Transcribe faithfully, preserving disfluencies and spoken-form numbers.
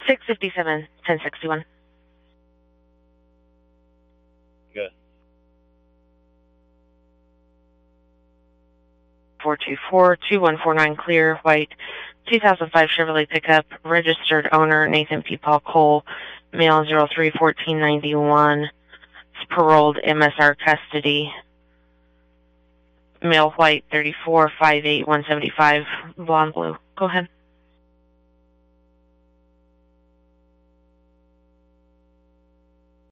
six fifty-seven, ten sixty-one. Good. four two four, two one four nine clear, white, two thousand five Chevrolet pickup, registered owner Nathan P. Paul Cole, male zero three fourteen ninety-one, it's paroled M S R custody, male white thirty-four five eight one seventy-five, blonde blue. Go ahead.